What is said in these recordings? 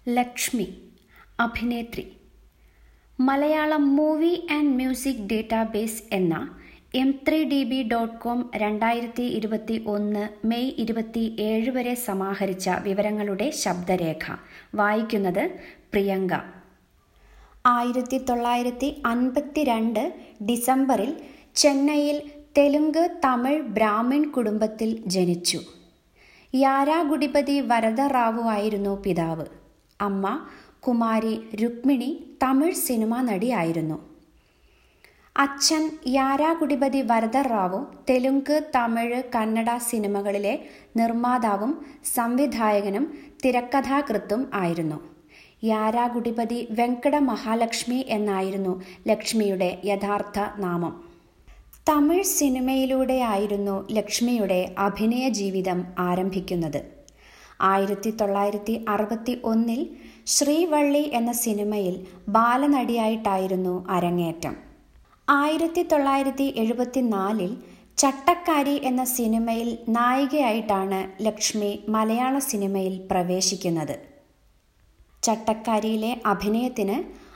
ലക്ഷ്മി, അഭിനേത്രി. Malayalam movie and music database എന്ന m3db.com 2021 May 27 വരെ സമാഹരിച്ച വിവരങ്ങളുടെ ശബ്ദരേഖ. വായിക്കുന്നത് പ്രിയങ്ക. 1952 ഡിസംബറിൽ ചെന്നൈയിൽ തെലുങ്ക് തമിഴ് ബ്രാഹ്മിൺ കുടുംബത്തിൽ ജനിച്ചു. യാരാഗുഡിപതി വരദറാവു ആയിരുന്നു പിതാവ്. അമ്മ കുമാരി രുക്മിണി തമിഴ് സിനിമാ നടിയായിരുന്നു. അച്ഛൻ യാരാഗുഡിപതി വരദറാവു തെലുങ്ക്, തമിഴ്, കന്നഡ സിനിമകളിലെ നിർമ്മാതാവും സംവിധായകനും തിരക്കഥാകൃത്തും ആയിരുന്നു. യാരാഗുഡിപതി വെങ്കട മഹാലക്ഷ്മി എന്നായിരുന്നു ലക്ഷ്മിയുടെ യഥാർത്ഥ നാമം. തമിഴ് സിനിമയിലൂടെയായിരുന്നു ലക്ഷ്മിയുടെ അഭിനയ ജീവിതം ആരംഭിക്കുന്നത്. 1961 ശ്രീവള്ളി എന്ന സിനിമയിൽ ബാലനടിയായിട്ടായിരുന്നു അരങ്ങേറ്റം. 1974 ചട്ടക്കാരി എന്ന സിനിമയിൽ നായികയായിട്ടാണ് ലക്ഷ്മി മലയാള സിനിമയിൽ പ്രവേശിക്കുന്നത്. ചട്ടക്കാരിയിലെ അഭിനയത്തിന്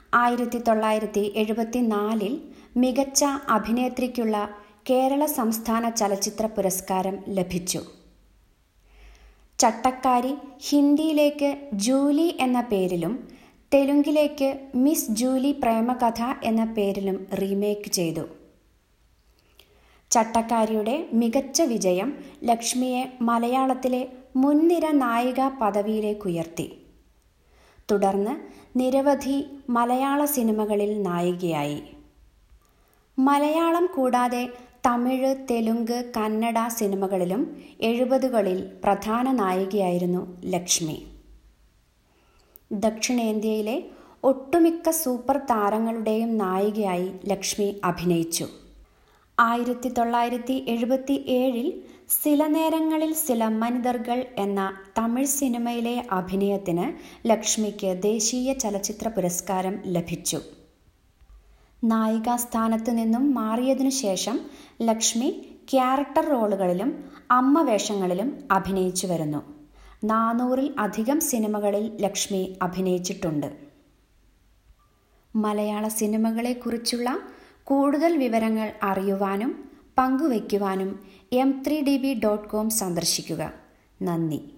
1974 മികച്ച അഭിനേത്രിക്കുള്ള കേരള സംസ്ഥാന ചലച്ചിത്ര പുരസ്കാരം ലഭിച്ചു. ചട്ടക്കാരി ഹിന്ദിയിലേക്ക് ജൂലി എന്ന പേരിലും തെലുങ്കിലേക്ക് മിസ് ജൂലി പ്രേമകഥ എന്ന പേരിലും റീമേക്ക് ചെയ്തു. ചട്ടക്കാരിയുടെ മികച്ച വിജയം ലക്ഷ്മിയെ മലയാളത്തിലെ മുൻനിര നായിക പദവിയിലേക്കുയർത്തി. തുടർന്ന് നിരവധി മലയാള സിനിമകളിൽ നായികയായി. മലയാളം കൂടാതെ തമിഴ്, തെലുങ്ക്, കന്നഡ സിനിമകളിലും 70കളിൽ പ്രധാന നായികയായിരുന്നു ലക്ഷ്മി. ദക്ഷിണേന്ത്യയിലെ ഒട്ടുമിക്ക സൂപ്പർ താരങ്ങളുടെയും നായികയായി ലക്ഷ്മി അഭിനയിച്ചു. 1977 സില നേരങ്ങളിൽ സില മനിതർകൾ എന്ന തമിഴ് സിനിമയിലെ അഭിനയത്തിന് ലക്ഷ്മിക്ക് ദേശീയ ചലച്ചിത്ര പുരസ്കാരം ലഭിച്ചു. നായികാസ്ഥാനത്തു നിന്നും മാറിയതിനു ശേഷം ലക്ഷ്മി ക്യാരക്ടർ റോളുകളിലും അമ്മ വേഷങ്ങളിലും അഭിനയിച്ചു വരുന്നു. 400-ൽ അധികം സിനിമകളിൽ ലക്ഷ്മി അഭിനയിച്ചിട്ടുണ്ട്. മലയാള സിനിമകളെക്കുറിച്ചുള്ള കൂടുതൽ വിവരങ്ങൾ അറിയുവാനും പങ്കുവയ്ക്കുവാനും m3db.com സന്ദർശിക്കുക. നന്ദി.